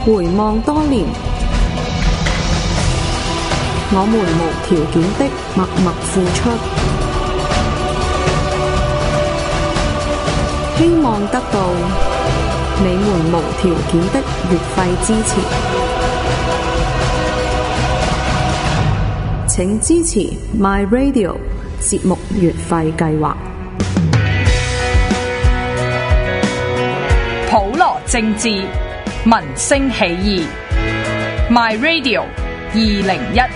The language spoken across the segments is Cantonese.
回望多年，我們無條件的默默付出，希望得到你們無條件的月費支持。請支持 My Radio 節目月費計劃。 普羅政治，民聲起義。My Radio 2015。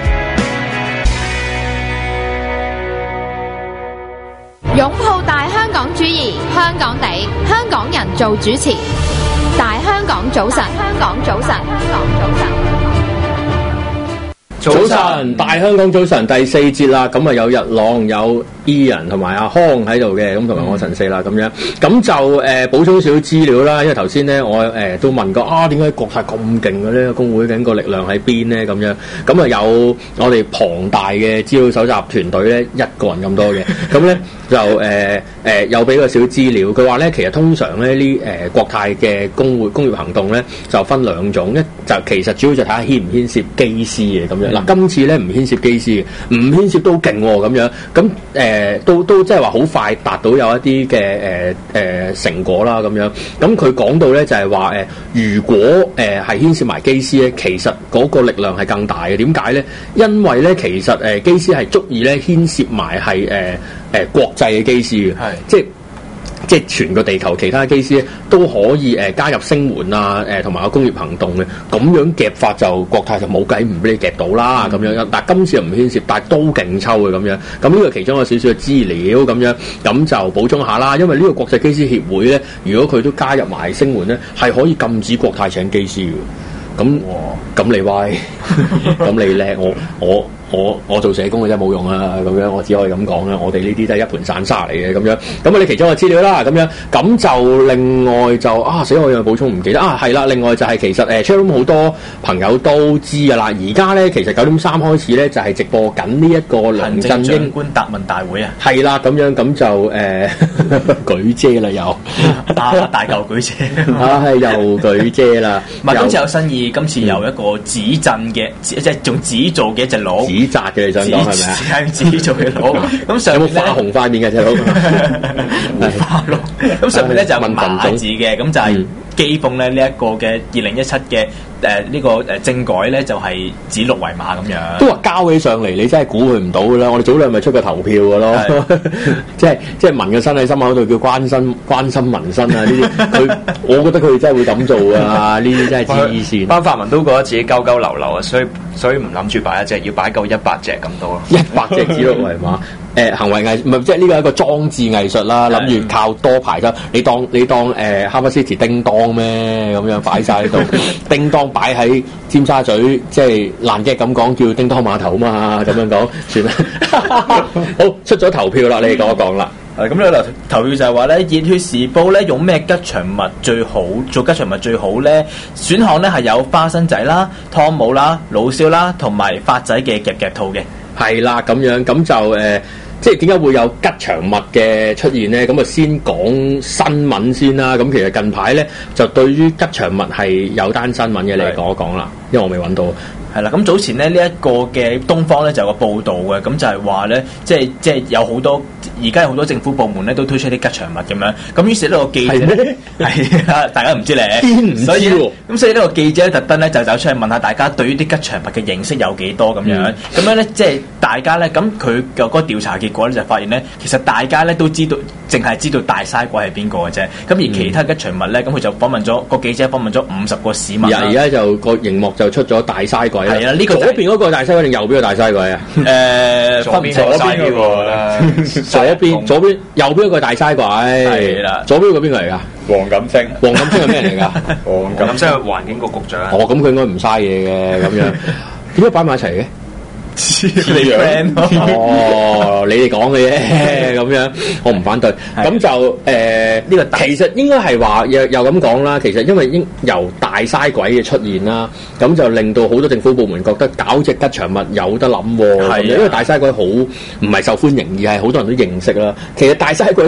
擁抱大香港主義，香港地，香港人做主持。大香港早晨，香港早晨，香港早晨。 早晨，大香港早晨第4節啦，咁啊有日朗、有 Ian 同埋阿康喺度嘅，咁同埋我陳四啦咁樣，咁就補充少少資料啦，因為頭先咧我都問過點解國泰咁勁嘅咧？工會緊個力量喺邊咧？咁樣，咁啊有我哋龐大嘅資料搜集團隊咧，1個人咁多嘅，咁咧就有俾個少資料，佢話咧其實通常咧呢國泰嘅工業行動咧就分2種，一就其實主要就睇下牽唔牽涉機師嘅咁樣。嗱，今次咧唔牽涉機師嘅，唔牽涉都勁喎咁樣，咁都即係話好快達到有一啲嘅成果啦咁樣。咁佢講到咧就係話如果係牽涉埋機師咧，其實嗰個力量係更大嘅。點解咧？因為咧其實機師係足以咧牽涉埋係國際嘅機師嘅，即係全個地球其他機師咧都可以加入聲援啊，同埋個工業行動嘅，咁樣夾法就國泰就冇計唔俾你夾到啦咁樣。但係今次又唔牽涉，但係都勁抽嘅咁樣。咁呢個其中有少少嘅資料咁樣，咁就補充下啦。因為呢個國際機師協會咧，如果佢都加入埋聲援咧，係可以禁止國泰請機師嘅。咁你威，咁你叻，我做社工嘅真係冇用啊！咁樣我只可以咁講啦。我哋呢啲都係一盤散沙嚟嘅咁樣。咁你其中嘅資料啦，咁樣咁就另外就死我有補充唔記得係啦。另外就係其實chatroom 好多朋友都知㗎啦。而家咧其實9點3開始咧就係直播緊呢一個梁振英行政長官答問大會啊。 係啦，咁樣咁就舉遮啦又大嚿舉遮係又舉遮啦。 今次有新意，今次有一個紙鎮嘅即係用紙做嘅一隻佬。 紙紮嘅你想講係咪啊？ 係紙做嘅佬，咁上面有冇花紅塊面嘅隻佬？ 花佬，咁上面咧就有馬字嘅，咁就係譏諷咧呢一個嘅2017嘅呢個政改咧，就係指鹿為馬咁樣。 都話交起上嚟，你真係估佢唔到㗎啦！我哋早兩日出個投票㗎咯，即係民嘅身喺心口度叫關心民生啊！呢啲我覺得佢哋真係會咁做啊！呢啲真係黐線。 班泛民都覺得自己鳩鳩流流啊，所以唔諗住擺一隻，要擺夠100隻咁多咯。 100隻指鹿為馬。行為藝術唔係即係呢個係一個裝置藝術啦，諗住靠多排啫。你當Harvard City 叮當咩咁樣擺晒喺度？叮當擺喺尖沙咀，即係爛 gag 咁講，叫叮當碼頭嘛，咁樣講算啦。好，出咗投票啦，你哋講一講啦。 咁呢投票就係話咧，熱血時報咧用咩吉祥物最好？做吉祥物最好咧？選項咧係有花生仔啦、湯姆啦、老蕭啦，同埋發仔嘅夾夾兔嘅。 係啦，咁樣咁就即係點解會有吉祥物嘅出現咧？咁啊先講新聞先啦。咁其實近排咧就對於吉祥物係有單新聞嘅，你講一講啦，因為我未揾到。 係啦，咁早前咧呢一個嘅東方咧就有個報導嘅，咁就係話咧，即係有好多而家有好多政府部門咧都推出啲吉祥物咁樣，咁於是呢個記者係啊，大家唔知咧，所以呢個記者特登咧就走出嚟問下大家對於啲吉祥物嘅認識有幾多咁樣，咁樣咧即係大家咧，咁佢嘅嗰個調查結果咧就發現咧，其實大家咧都知道，淨係知道大嘥鬼係邊個嘅啫，咁而其他吉祥物咧，咁佢就訪問咗個記者訪問咗50個市民。 而家就個熒幕就出咗大嘥鬼。 係啊，呢個左邊嗰個大嘥鬼定右邊個大嘥鬼啊？ 左邊嗰個啦， 左邊右邊嗰個大嘥鬼。係啦，左邊嗰個邊個嚟㗎？ 黃錦星。 黃錦星係咩嚟㗎？ 黃錦星係環境局局長。 哦，咁佢應該唔嘥嘢嘅咁樣。點解擺埋一齊嘅？ 你 friend 哦，你哋講嘅啫，咁樣我唔反對。咁就呢個其實應該係話又咁講啦。其實因為由大嘥鬼嘅出現啦，咁就令到好多政府部門覺得搞隻吉祥物有得諗喎。因為大嘥鬼好唔係受歡迎，而係好多人都認識啦。其實大嘥鬼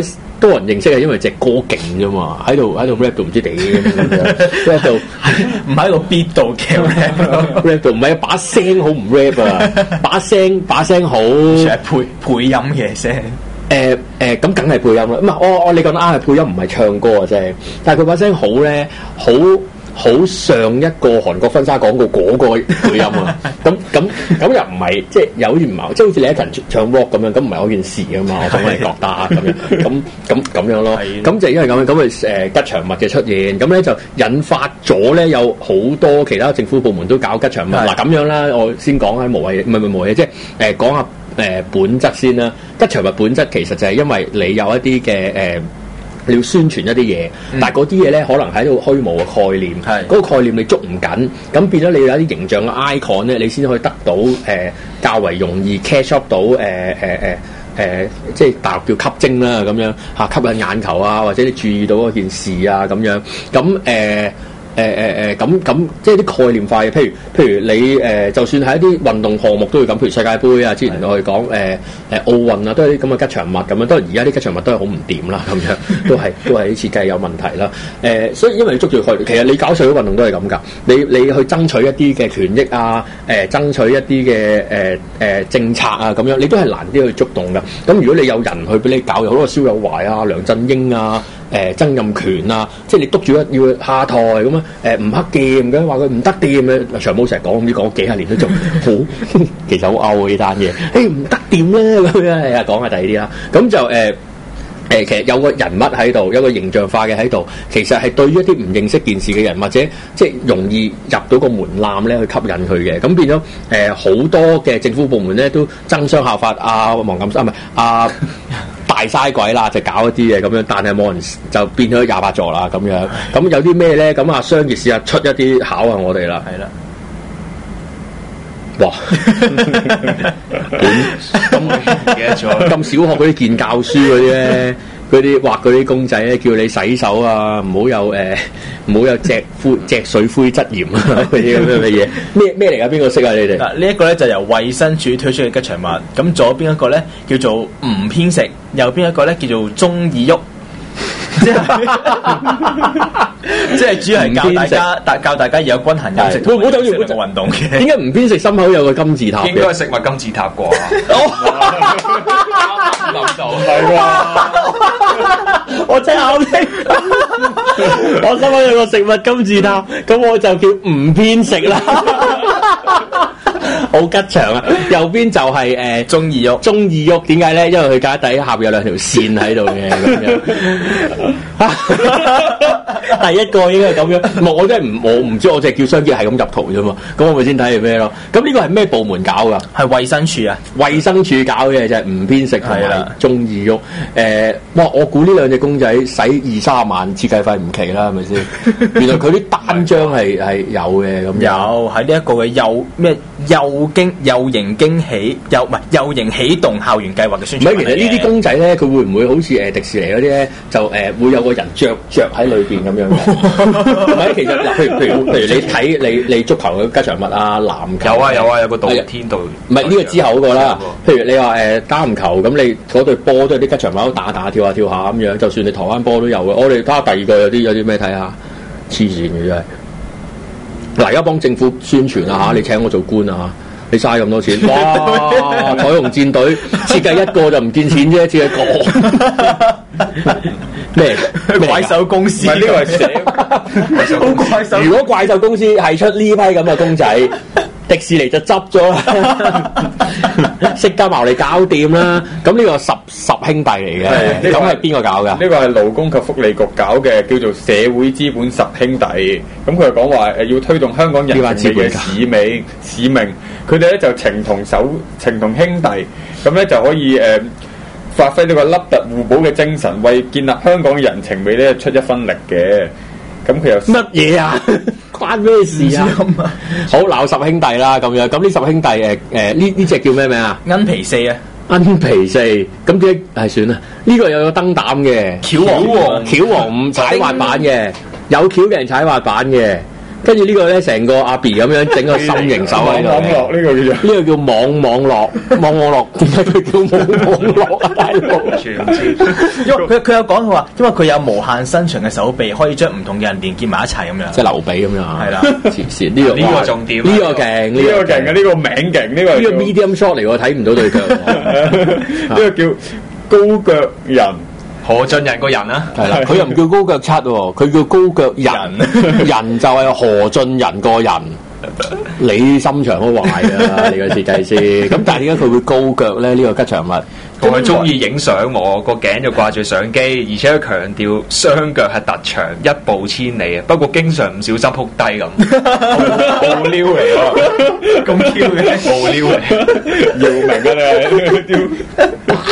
多人認識係因為隻歌勁啫嘛，喺度 rap 到唔知點咁樣，rap 到唔喺個 beat 度嘅 rap 到唔係把聲好唔 rap 啊，把聲好係配音嘅聲。 咁梗係配音啦，唔係你講得啱係配音，唔係唱歌啊啫。但係佢把聲好咧，好上一個韓國婚紗廣告嗰個配音啊！咁又唔係即係有啲唔係，即係好似李克勤唱 rock 咁樣，咁唔係嗰件事啊嘛，我總係覺得咁樣咯。咁就因為咁樣，咁吉祥物嘅出現，咁咧就引發咗咧有好多其他政府部門都搞吉祥物。嗱咁樣啦，我先講下無謂，唔係無謂，即係講下本質先啦。吉祥物本質其實就係因為你有一啲嘅你要宣傳一啲嘢，但係嗰啲嘢咧可能喺度虛無嘅概念，嗰個概念你捉唔緊，咁變咗你有一啲形象嘅 icon 咧，你先可以得到較為容易 catch up 到即係大陸叫吸睛啦咁樣嚇，吸引眼球啊，或者你注意到嗰件事啊咁樣，咁咁即係啲概念化嘅，譬如你就算係一啲運動項目都會咁，譬如世界盃啊，之前我哋講奧運啊，都係啲咁嘅吉祥物咁樣。當然而家啲吉祥物都係好唔掂啦，咁樣都係啲設計有問題啦。所以因為你捉住佢，其實你搞社會運動都係咁㗎。你去爭取一啲嘅權益啊，爭取一啲嘅政策啊，咁樣你都係難啲去觸動㗎。咁如果你有人去俾你搞，有好多蕭友懷啊、梁振英啊、曾蔭權啊，即係你督住要下台咁樣。唔黑掂嘅，話佢唔得掂嘅，長毛成日講唔知講幾十年都仲好，其實好歐呢單嘢。唔得掂咧咁樣，講下第二啲啦。咁就其實有個人物喺度，有個形象化嘅喺度，其實係對於一啲唔認識件事嘅人，或者即係容易入到個門檻咧，去吸引佢嘅。咁變咗好多嘅政府部門咧都爭相效法黃錦星，唔係大嘥鬼啦，就搞一啲嘢咁樣，但係冇人就變咗28座啦咁樣。咁有啲咩咧？咁商業試下出一啲考下我哋啦。係啦。哇！咁小學嗰啲健教書嗰啲咧，嗰啲畫嗰啲公仔咧，叫你洗手啊，唔好有隻水灰質鹽啊，嗰啲咁樣嘅嘢。咩嚟㗎？邊個識啊？你哋嗱，呢一個咧就由衛生署推出嘅吉祥物。咁左邊一個咧叫做唔偏食，右邊一個咧叫做中意喐。即係主要係教大家有均衡飲食，唔好等住做運動嘅。 點解唔偏食心口有個金字塔嘅？ 應該係食物金字塔啩？諗到係喎，我真係好聽。我心口有個食物金字塔，咁我就叫唔偏食啦。好吉祥啊！右邊就係中意喐， 中意喐。點解咧？因為佢架底下邊有兩條線喺度嘅咁樣。第一個應該係咁樣。我真係我唔知，我淨係叫商機係咁入圖啫嘛。咁我咪先睇係咩咯？咁呢個係咩部門搞㗎？ 係衛生署啊！ 衛生署搞嘅就係唔偏食同埋中意喐。哇！我估呢兩隻公仔使20-30萬設計費唔奇啦，係咪先？原來佢啲單張係有嘅咁。 有喺呢一個嘅幼型驚喜，幼型啟動校園計劃嘅宣傳。 唔係，其實呢啲公仔咧，佢會唔會好似迪士尼嗰啲咧，就會有個人着喺裏邊咁樣嘅？唔係，其實嗱，譬如你睇你足球嘅吉祥物啊，籃球有個導天道。 唔係呢個之後嗰個啦。譬如你話打籃球咁，你嗰隊波都有啲吉祥物打跳下咁樣。就算你台灣波都有嘅。我哋睇下第二個有啲咩睇下，黐線嘅真係。嗱，而家幫政府宣傳啊嚇，你請我做官啊嚇，你嘥咁多錢，哇！彩虹戰隊設計一個就唔見錢啫，設計一個咩怪獸公司？ 呢個係寫怪獸。 如果怪獸公司係出呢批咁嘅公仔，迪士尼就執咗啦，釋迦牟尼搞掂啦。咁呢個十兄弟嚟嘅，咁係邊個搞㗎？ 呢個係勞工及福利局搞嘅，叫做社會資本十兄弟。咁佢係講話要推動香港人情味嘅使命。佢哋咧就情同兄弟，咁咧就可以發揮呢個凹凸互補嘅精神，為建立香港人情味咧出一分力嘅。咁佢又乜嘢啊？關咩事啊？好鬧十兄弟啦，咁樣。咁呢十兄弟呢隻叫咩名啊？ 恩皮四啊！ 恩皮四，咁點算啦？呢個又有燈膽嘅，橋王5踩滑板嘅，有橋嘅人踩滑板嘅。 跟住呢個咧成個阿 B 咁樣整個心形手喺度。 網絡呢個叫做呢個叫網絡，點解佢叫網絡啊？大佬， 完全唔知。 因為佢有講佢話，因為佢有無限伸長嘅手臂，可以將唔同嘅人連結埋一齊咁樣。 即係劉備咁樣。 係啦， 黐線呢個呢個重點， 呢個勁， 呢個勁嘅，呢個名勁，呢個呢個 medium shot 嚟，我睇唔到對腳。 呢個叫高腳人。 何俊仁個人啊， 係啦，佢又唔叫高腳七喎，佢叫高腳人，人就係何俊仁個人。你心腸好壞啊！你個設計師，咁但係點解佢會高腳咧？呢個吉祥物， 佢中意影相喎，個頸就掛住相機，而且佢強調雙腳係特長一步千里啊！不過經常唔小心撲低咁， 暴撩嚟喎， 咁 Q 嘅無撩嚟， 姚明啊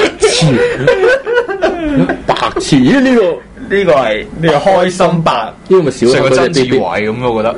你， 白痴呢個。 呢個係呢個開心白， 呢個咪小成個曾志啲偉咁，我覺得。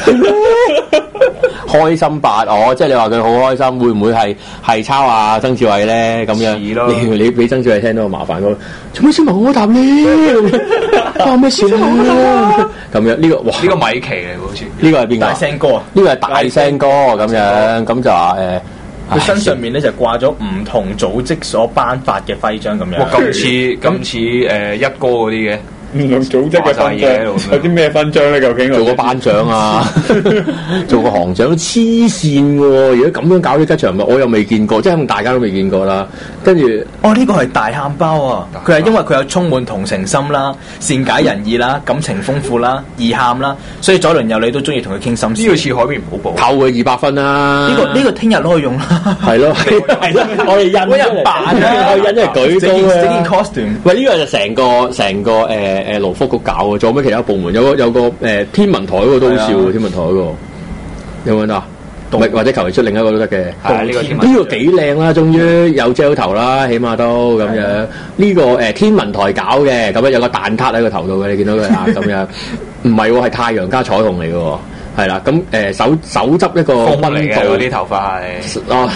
開心白哦，即係你話佢好開心，會唔會係抄啊曾志偉咧咁樣？你俾曾志偉聽到麻煩佢，做咩先問我答咧？關咩事啊？咁樣呢個哇， 呢個米奇嚟喎，好似呢個係邊個？ 大聲哥啊！ 呢個係大聲哥咁樣，咁就話佢身上面咧就掛咗唔同組織所頒發嘅徽章咁樣。 哇！咁似一哥嗰啲嘅。 唔同組織嘅勳章，有啲咩勳章咧？究竟做個班長啊，做個行長，黐線喎！如果咁樣搞啲吉祥物，我又未見過，即係大家都未見過啦。跟住， 呢個係大喊包啊！佢係因為佢有充滿同情心啦、善解人意啦、感情豐富啦、易喊啦，所以左鄰右里都中意同佢傾心事。 呢個似海綿寶寶， 扣佢200分啦！ 呢個聽日都可以用啦。 係咯，我哋印人扮啊， 我印嚟舉高整件 costume。 喂，呢個就成個勞福局搞嘅，仲有咩其他部門？有個天文台嗰個都好笑嘅，天文台嗰個有冇得？或者求其出另一個都得嘅。 係呢個天文呢個幾靚啦，終於有膠頭啦，起碼都咁樣。呢個天文台搞嘅，咁樣有個蛋撻喺個頭度嘅，你見到佢啊？咁樣唔係喎，係太陽加彩虹嚟嘅喎。係啦，咁手執一個風嚟嘅嗰啲頭髮係，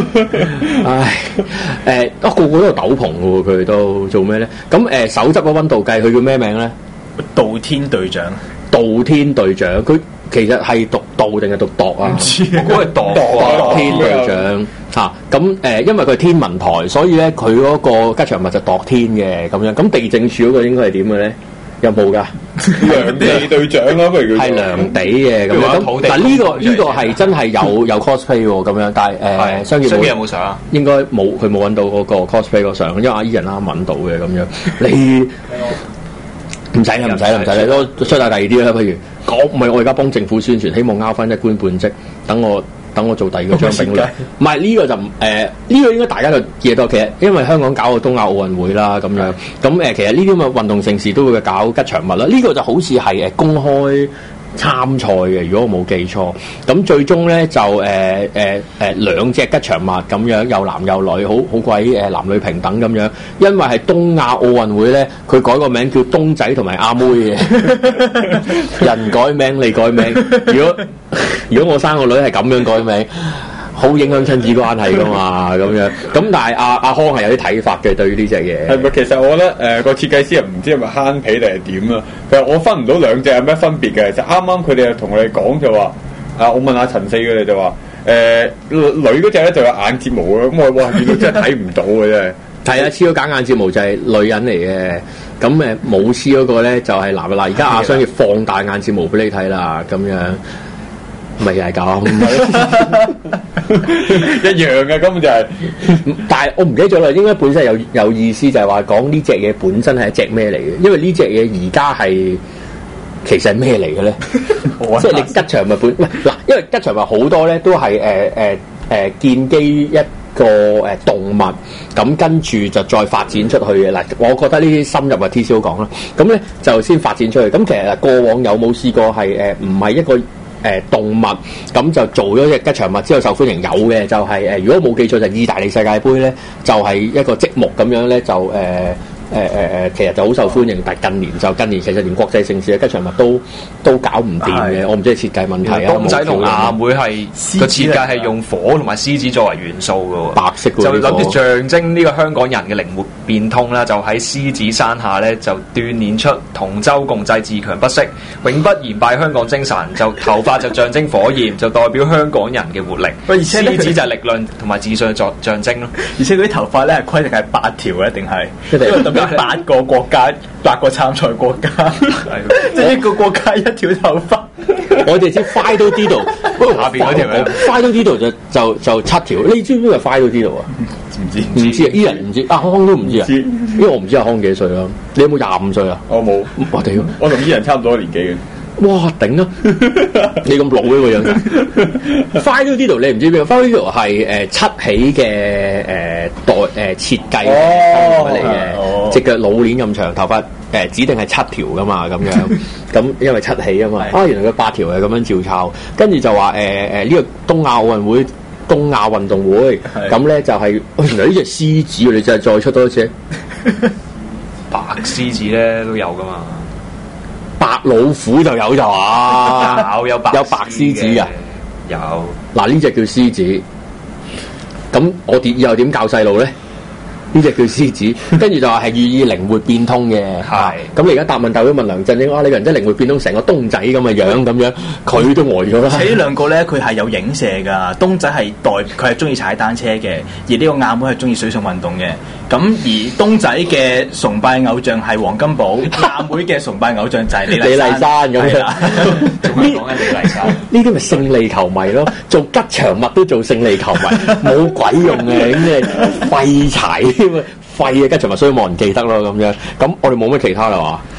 個個都有斗篷嘅喎，佢哋都做咩咧？咁手執個溫度計，佢叫咩名咧？ 道天隊長， 道天隊長，佢其實係讀道定係讀度啊？ 唔知， 我估係度道天隊長嚇，咁因為佢係天文台，所以咧佢嗰個吉祥物就度天嘅咁樣。咁地政署嗰個應該係點嘅咧？有冇㗎？ 良地隊長咯，不如叫係良地嘅咁樣。咁但呢個係真係有 cosplay 喎咁樣，但係商業有冇相啊？ 應該冇，佢冇揾到嗰個 cosplay 個相，因為阿伊人啱揾到嘅咁樣。你唔使啦，都出下第二啲啦，不如唔係我而家幫政府宣傳，希望拗翻一官半職，等我做第二個張炳良。唔係呢個就呢個應該大家就記得多。其實因為香港搞個東亞奧運會啦，咁樣咁其實呢啲咁嘅運動盛事都會搞吉祥物啦。呢個就好似係公開參賽嘅，如果我冇記錯。咁最終咧就兩隻吉祥物咁樣，有男有女，好鬼男女平等咁樣。因為係東亞奧運會咧，佢改個名叫東仔同埋阿妹嘅。人改名你改名，如果我生個女係咁樣改名，好影響親子關係噶嘛咁樣。咁但係阿康係有啲睇法嘅對於呢隻嘢。 係咪？其實我覺得個設計師又唔知係咪慳皮定係點啊？其實我分唔到兩隻有咩分別嘅。就啱啱佢哋又同我哋講就話，我問阿陳四佢哋就話，女嗰隻咧就有眼睫毛啊。咁我哇見到真係睇唔到嘅真係。 係啊，黐咗假眼睫毛就係女人嚟嘅。咁冇黐嗰個咧就係男嘅啦。而家阿商業放大眼睫毛俾你睇啦，咁樣。咪係咁， 一樣嘅根本就係。 但係我唔記得咗啦，應該本身有意思，就係話講呢隻嘢本身係一隻咩嚟嘅？因為呢隻嘢而家係其實係咩嚟嘅咧？即係你吉祥物本嗱，因為吉祥物好多咧都係建基一個動物，咁跟住就再發展出去嘅嗱。我覺得呢啲深入嘅 TCO 講啦，咁咧就先發展出去。咁其實過往有冇試過係唔係一個動物咁就做咗隻吉祥物之後受歡迎？有嘅就係如果冇記錯就意大利世界盃咧，就係一個積木咁樣咧就其實就好受歡迎，但係近年其實連國際城市嘅吉祥物都搞唔掂嘅。我唔知係設計問題啊。 公仔同亞妹係個設計係用火同埋獅子作為元素嘅喎， 白色嘅就諗住象徵呢個香港人嘅靈活變通啦。就喺獅子山下咧，就鍛鍊出同舟共濟、自強不息、永不言敗香港精神。就頭髮就象徵火焰，就代表香港人嘅活力。 而且獅子就係力量同埋自信嘅象徵咯。 而且佢啲頭髮咧係規定係8條嘅，一定係因為代表8個國家、8個參賽國家，即係一個國家一條頭髮。 我哋知 Fido Dido 下邊嗰條咩 Fido Dido 就7條，你知唔知係 Fido Dido 啊？唔知啊！依人唔知，阿康都唔知啊，因為我唔知阿康幾歲啦。你有冇25歲啊？ 我冇， 我屌， 我同依人差唔多年紀嘅。 哇頂啊！你咁老嘅個樣嘅 Fido Dido 你唔知邊個 Fido Dido 係七喜嘅設計嚟嘅，隻腳老鏈咁長，頭髮指定係7條噶嘛咁樣，咁因為七喜啊嘛，原來佢8條係咁樣照抄，跟住就話呢個東亞奧運會。東亞運動會咁咧就係、原來呢隻獅子，你真係再出多一隻白獅子咧都有噶嘛， 白老虎就有就話有白獅子嘅， 有嗱呢隻叫獅子，咁我以後點教細路咧？呢隻叫獅子，跟住就話係寓意靈活變通嘅。係咁你而家答問大會問梁振英，你個人真係靈活變通，成個東仔咁嘅樣咁樣，佢都呆咗啦。 而且呢兩個咧，佢係有影射㗎。東仔係佢係中意踩單車嘅，而呢個亞妹係中意水上運動嘅。咁而東仔嘅崇拜偶像係黃金寶，亞妹嘅崇拜偶像就係李麗珊咁樣。 仲係講緊李麗珊？ 呢啲咪勝利球迷咯，做吉祥物都做勝利球迷，冇鬼用嘅，咁即係廢柴。廢嘅吉祥物，所以冇人記得咯咁樣。咁我哋冇乜其他啦嘛。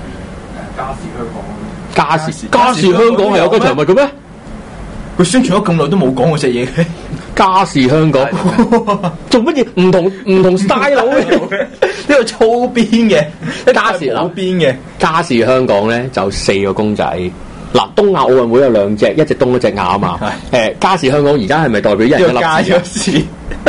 家事香港係有吉祥物嘅咩？ 佢宣傳咗咁耐都冇講嗰隻嘢嘅。 家事香港做乜嘢？唔同 style 嘅， 呢個粗邊嘅， 家事老邊嘅。 家事香港咧就4個公仔。嗱，東亞奧運會有2隻，一隻東一隻亞啊嘛。家事香港而家係咪代表一人一粒字？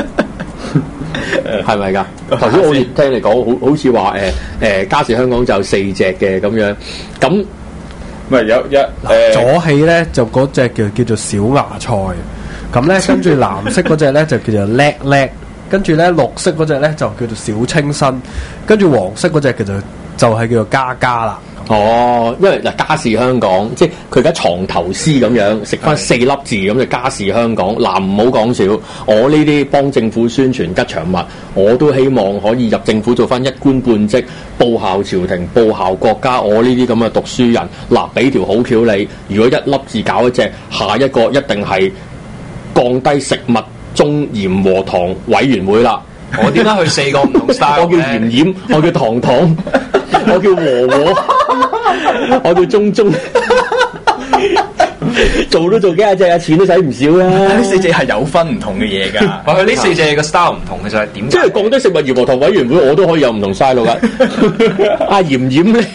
係咪㗎？頭先我聽你講，好似話家事香港就4隻嘅咁樣，咁唔係有左起咧就嗰隻叫做小芽菜，咁咧跟住藍色嗰隻咧就叫做叻叻，跟住咧綠色嗰隻咧就叫做小清新，跟住黃色嗰隻就係叫做嘉嘉啦。 哦，因為嗱家事香港，即係佢而家藏頭詩咁樣，食翻4粒字咁就家事香港。嗱唔好講笑，我呢啲幫政府宣傳吉祥物，我都希望可以入政府做翻一官半職，報效朝廷，報效國家。我呢啲咁嘅讀書人，嗱俾條好橋你，如果一粒字搞一隻，下一個一定係降低食物中鹽和糖委員會啦。 我點解去4個唔同 style 我叫鹽鹽，我叫糖糖，我叫和和。我叫中做都做幾廿隻啊，錢都使唔少啦。 呢4隻係有分唔同嘅嘢㗎。 佢呢4隻嘅 style 唔同嘅就係點？ 即係降低食物鹽和糖委員會，我都可以有唔同 style 㗎。阿鹽鹽咧，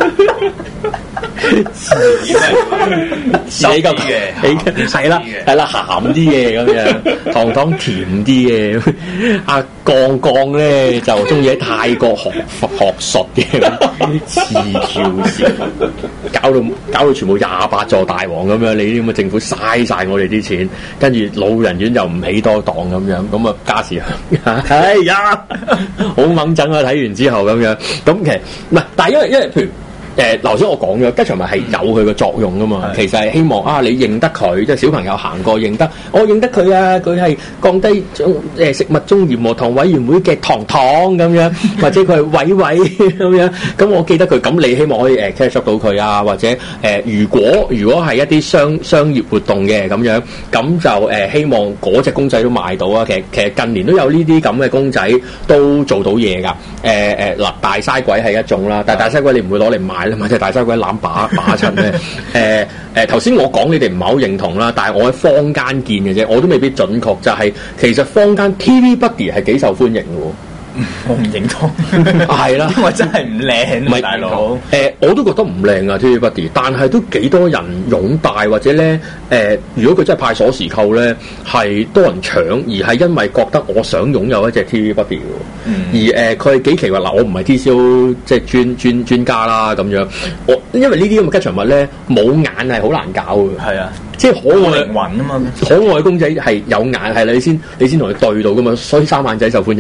自己咁嘅，係啦鹹啲嘅咁樣，糖糖甜啲嘅。阿鋼鋼咧就中意喺泰國學術嘅，詞條詞，搞到全部28座大王咁樣。你啲咁嘅政府嘥晒我哋啲錢，跟住老人院又唔起多檔咁樣，咁啊家事哎呀，好掹整啊！睇完之後咁樣，咁其實唔係，但係因為譬如。頭先我講咗吉祥物係有佢個作用噶嘛，其實係希望你認得佢，即係小朋友行過認得，我認得佢啊，佢係降低食物中鹽和糖委員會嘅糖糖咁樣，或者佢係偉偉咁樣，咁我記得佢，咁你希望可以catch up 到佢啊，或者如果係一啲商業活動嘅咁樣，咁就希望嗰隻公仔都賣到啊。其實近年都有呢啲咁嘅公仔都做到嘢㗎。嗱，大嘥鬼係一種啦，但係大嘥鬼你唔會攞嚟賣。或者大嘥鬼攬把襯咧，頭先我講你哋唔係好認同啦，但係我喺坊間見嘅啫，我都未必準確。就係、其實坊間 TVBuddy 係幾受歡迎嘅喎。 我唔認同， 係啦， 因為真係唔靚， 唔係大佬。 我都覺得唔靚啊 TV Buddy，但係都幾多人擁戴，或者咧如果佢真係派鎖匙扣咧，係多人搶，而係因為覺得我想擁有一隻 TV Buddy 喎。而佢係幾奇怪嗱，我唔係 TCO 即係專家啦咁樣，因為呢啲咁嘅吉祥物咧冇眼係好難搞嘅。 係啊， 即係可愛靈魂啊嘛， 可愛公仔係有眼係你先同佢對到噶嘛，所以三眼仔受歡迎。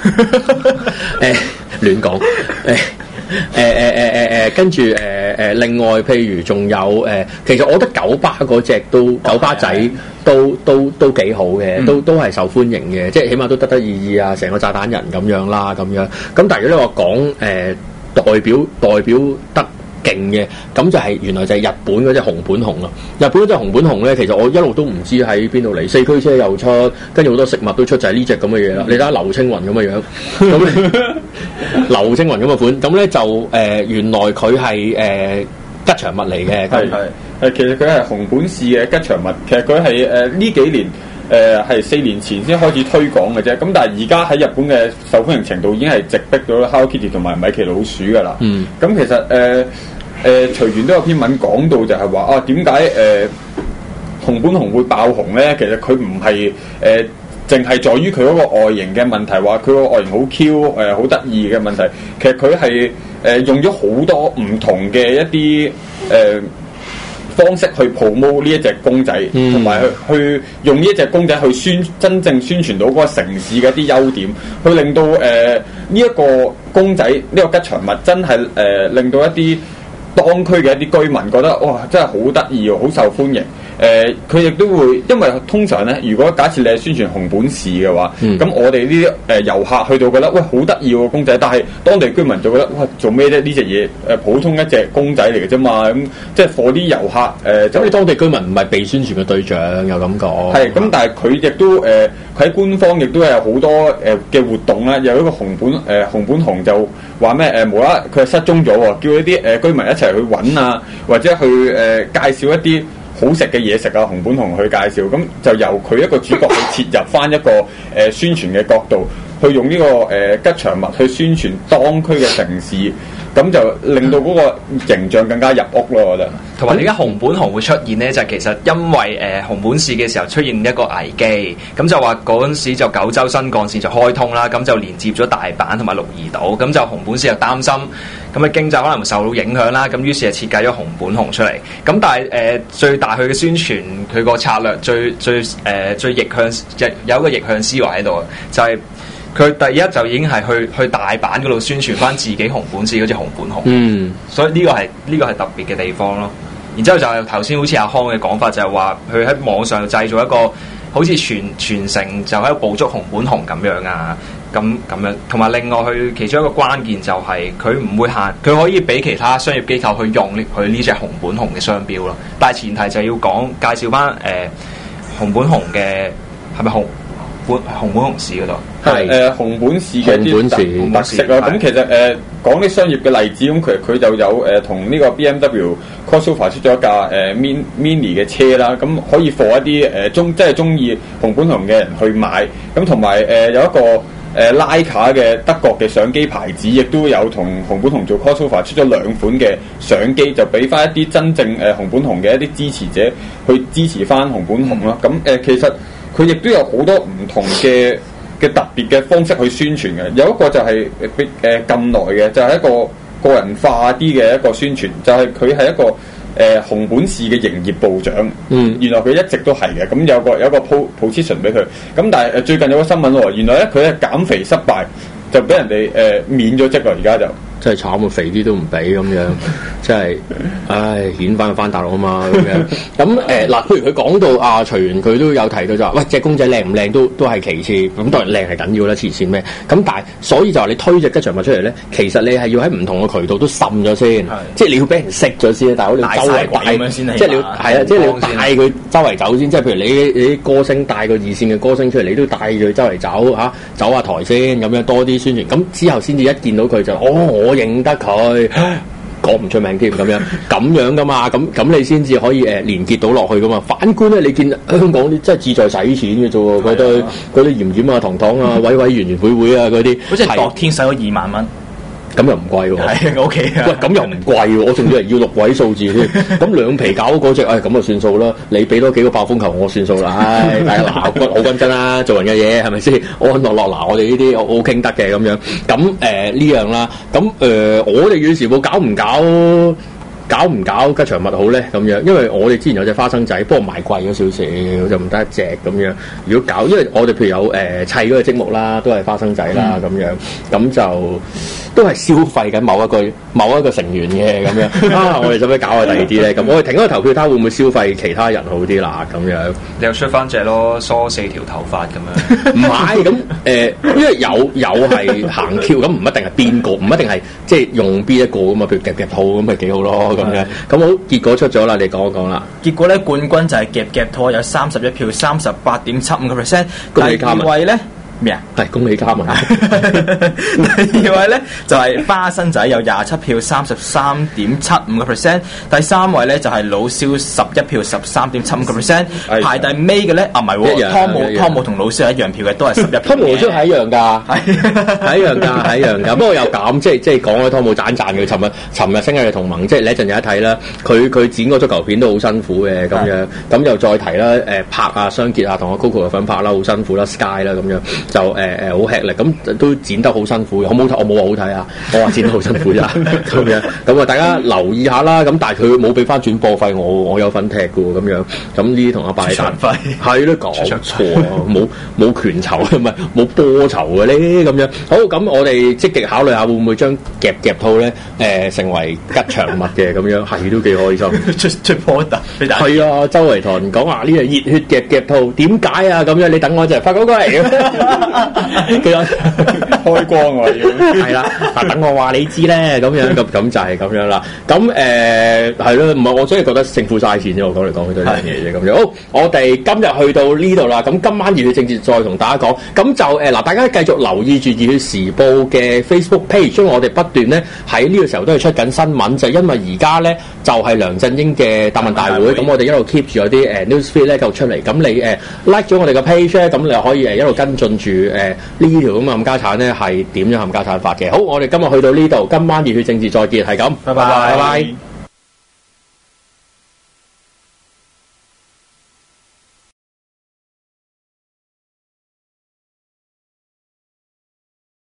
亂講跟住另外譬如仲有其實我覺得九巴嗰隻九巴仔都幾好嘅，都係受歡迎嘅，即係起碼都得意啊，成個炸彈人咁樣啦咁樣。咁但係如果你話講代表得勁嘅，咁就係原來就係日本嗰隻熊本熊咯。日本嗰隻熊本熊咧，其實我一路都唔知喺邊度嚟，四驅車又出，跟住好多食物都出，就係呢隻咁嘅嘢啦。你睇下劉青雲咁嘅樣，咁劉青雲咁嘅款，咁咧就原來佢係吉祥物嚟嘅。 係其實佢係熊本市嘅吉祥物，其實佢係呢幾年。係4年前先開始推廣嘅啫，咁但係而家喺日本嘅受歡迎程度已經係直逼咗 Hello Kitty 同埋米奇老鼠㗎啦。咁其實隨緣都有篇文講到就係話點解熊本熊會爆紅咧？其實佢唔係淨係在於佢嗰個外形嘅問題，話佢個外形好 Q 好得意嘅問題。其實佢係用咗好多唔同嘅一啲方式去 promote 呢一隻公仔，同埋去用呢一隻公仔去真正宣傳到嗰個城市嘅一啲優點，去令到呢一個公仔呢個吉祥物真係令到一啲當區嘅一啲居民覺得哇真係好得意喎，好受歡迎。佢亦都會，因為通常咧，如果假設你係宣傳熊本市嘅話，咁我哋呢啲遊客去到覺得喂好得意喎公仔，但係當地居民就覺得哇做咩啫？呢隻嘢普通一隻公仔嚟嘅啫嘛，咁即係貨啲遊客咁你當地居民唔係被宣傳嘅對象，又咁講。 係咁，但係佢亦都佢喺官方亦都有好多嘅活動啦，有一個熊本熊就話咩無啦佢係失蹤咗喎，叫一啲居民一齊去揾啊，或者去介紹一啲好食嘅嘢食啊，熊本熊去介紹，咁就由佢一個主角去切入翻一個宣傳嘅角度，去用呢個吉祥物去宣傳當區嘅城市，咁就令到嗰個形象更加入屋咯，我覺得。 同埋點解熊本熊會出現呢？就係、其實因為熊本市嘅時候出現一個危機，咁就話嗰陣時就九州新幹線就開通啦，咁就連接咗大阪同埋鹿兒島，咁就熊本市就擔心咁嘅經濟可能會受到影響啦，咁於是就設計咗熊本熊出嚟。咁但係最大佢嘅宣傳佢個策略最逆向，有一個逆向思維喺度，就係、佢第一就已經係去大阪嗰度宣傳翻自己熊本市嗰隻熊本熊，所以呢個係特別嘅地方咯。然之後就係頭先好似阿康嘅講法，就係話佢喺網上製造一個好似全城就喺度捕捉熊本熊咁樣啊，咁樣。同埋另外佢其中一個關鍵就係佢唔會限，佢可以俾其他商業機構去用佢呢隻熊本熊嘅商標咯。但係前提就要介紹翻熊本熊嘅係咪熊本熊市嗰度？ 係熊本市嘅啲特色啦。咁其實講啲商業嘅例子，咁佢就有同呢個 BMW Crossover 出咗一架mini 嘅車啦。咁可以放一啲即係中意熊本熊嘅人去買。咁同埋有一個Leica 嘅德國嘅相機牌子，亦都有同熊本熊做 Crossover 出咗2款嘅相機，就俾翻一啲真正熊本熊嘅一啲支持者去支持翻熊本熊啦。咁其實佢亦都有好多唔同嘅特別嘅方式去宣傳嘅，有一個就係近來嘅，就係一個個人化啲嘅一個宣傳，就係佢係一個熊本市嘅營業部長。原來佢一直都係嘅，咁有個 position 俾佢。咁但係最近有個新聞喎，原來咧佢係減肥失敗，就俾人哋免咗職啦，而家就。 真係慘啊！肥啲都唔俾咁樣，真係，唉，顯翻大陸啊嘛咁樣。咁嗱，譬如佢講到徐元，佢都有提到就話，喂，隻公仔靚唔靚都係其次，咁當然靚係緊要啦，黐線咩？咁但係所以就話你推隻吉祥物出嚟咧，其實你係要喺唔同嘅渠道都滲咗先，即係你要俾人識咗先，大佬你周圍帶，即係你要係啊，即係你要帶佢周圍走先，即係譬如你啲歌星帶個二線嘅歌星出嚟，你都帶佢周圍走嚇，走下台先咁樣多啲宣傳，咁之後先至一見到佢就我認得佢， 講唔出名添咁樣噶嘛，咁你先至可以連結到落去噶嘛。反觀咧，你見香港啲真係志在使錢嘅啫喎，嗰啲鹽鹽啊、糖糖啊、委委員會會啊嗰啲， 好似昨天使咗2萬蚊。 咁又唔貴喎， 係 OK 啊！ 喂，咁又唔貴喎，我仲以為要6位數字添。咁兩皮搞嗰隻，咁就算數啦。你俾多幾個爆風球，我算數啦。大家好均真啦，做人嘅嘢係咪先？安安樂樂嗱，我哋呢啲好傾得嘅咁樣。咁呢樣啦，咁我哋《遠時報》搞唔搞吉祥物好咧？咁樣，因為我哋之前有隻花生仔，不過賣貴咗少少，就唔得一隻咁樣。如果搞，因為我哋譬如有砌嗰個積木啦，都係花生仔啦咁樣，咁就都係消費緊某一個成員嘅咁樣。我哋使唔使搞下第二啲咧？咁我哋停一個投票，睇會唔會消費其他人好啲啦？咁樣你又出翻隻咯，梳4條頭髮咁樣。 唔係咁因為有係行 Q， 咁唔一定係邊個，唔一定係即係用邊一個噶嘛。譬如夾套咁咪幾好咯。咁樣，咁好，結果出咗啦，你講一講啦。 結果咧，冠軍就係夾拖，有31票，38.75%。第二位咧咩啊？ 係恭喜加文。 第二位咧就係花生仔，有27票，33.75%。第三位咧就係老蕭11票，13.75%。排第尾嘅咧唔係喎，湯姆同老蕭係一樣票嘅，都係11票。 湯姆老蕭係一樣㗎，係一樣㗎。不過有咁即係講開湯姆讚佢，尋日升嘅同盟，即係你一陣有得睇啦。佢剪個足球片都好辛苦嘅咁樣，咁又再提啦拍啊，雙傑啊，同阿 Coco 嘅粉拍啦，好辛苦啦 ，Sky 啦咁樣。就好吃力，咁都剪得好辛苦嘅，好唔好睇？我冇話好睇啊，我話剪得好辛苦咋咁樣。咁啊，大家留意下啦。咁但係佢冇俾翻轉播費，我有份踢嘅喎，咁樣。咁呢啲同阿伯蛋係咯，講錯啊，冇拳酬，唔係冇波酬嘅咧，咁樣。好，咁我哋積極考慮下會唔會將夾套咧成為吉祥物嘅咁樣，係都幾開心。 出波特俾大家。 係啊，周圍同人講話呢個熱血夾套點解啊？咁樣你等我就發嗰個嚟。其實開光喎要係啦，嗱等我話你知咧，咁樣咁就係咁樣啦。咁係咯，唔係我真係覺得勝負晒錢啫。我講嚟講去都係呢樣嘢啫咁樣。好，我哋今日去到呢度啦。咁今晚熱血政治再同大家講。咁就嗱，大家繼續留意住熱血時報嘅 Facebook page，因為我哋不斷咧喺呢個時候都係出緊新聞，就因為而家咧就係梁振英嘅答問大會。咁我哋一路 keep 住有啲news feed 咧就出嚟。咁你like 咗我哋嘅 page 咧，咁你可以一路跟進住呢條咁嘅冚家產咧係點樣冚家產法嘅。好，我哋今日去到呢度，今晚熱血政治再見，係咁，拜拜。